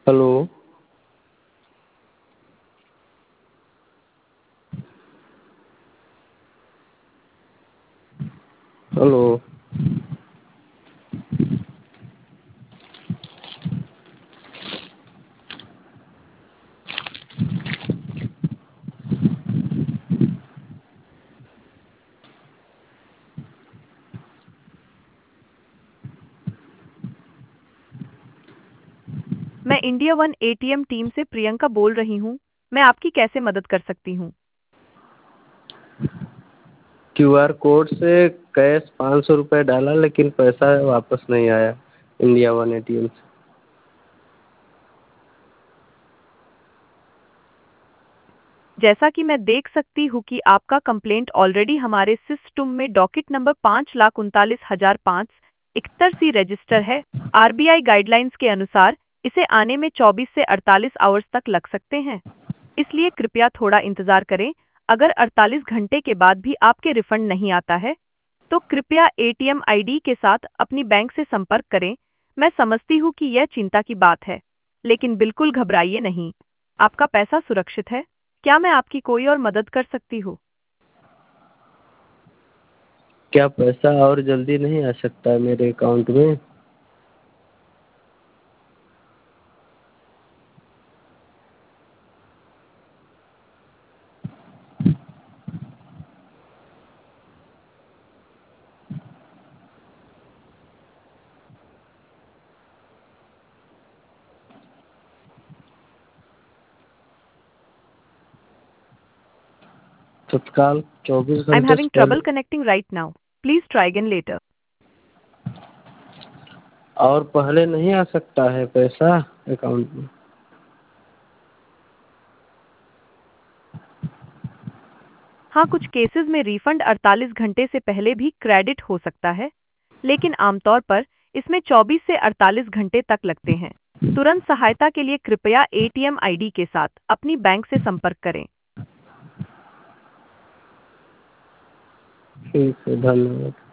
Hello. Hello. मैं India one ATM team से प्रियंका बोल रही हूँ। मैं आपकी कैसे मदद कर सकती हूँ? क्यूआर कोड से कैश 500 रुपये डाला लेकिन पैसा वापस नहीं आया इंडिया वन एटीएम से। जैसा कि मैं देख सकती हूँ कि आपका कंप्लेंट ऑलरेडी हमारे सिस्टम में डॉकेट नंबर 5,39,571 सी रजिस्टर है। आरबीआई गाइडलाइंस के अनुसार इसे आने में 24 से 48 आवर्स तक लग सकते हैं। इसलिए कृपया थोड़ा इंतजार करें। अगर 48 घंटे के बाद भी आपके रिफंड नहीं आता है, तो कृपया एटीएम आईडी के साथ अपनी बैंक से संपर्क करें। मैं समझती हूँ कि यह चिंता की बात है, लेकिन बिल्कुल घबराइए नहीं। आपका पैसा सुरक्षित है। क्या मैं आपकी कोई और मदद कर सकती हूँ? क्या पैसा और जल्दी नहीं आ सकता है मेरे अकाउंट में? तत्काल 24 आई एम घंटे से हैविंग ट्रबल पहले connecting right now. Please try again later. और पहले नहीं आ सकता है पैसा अकाउंट में? हाँ, कुछ केसेस में रिफंड 48 घंटे से पहले भी क्रेडिट हो सकता है, लेकिन आमतौर पर इसमें 24 से 48 घंटे तक लगते हैं। तुरंत सहायता के लिए कृपया एटीएम आईडी के साथ अपनी बैंक से संपर्क करें। ठीक है, धन्यवाद।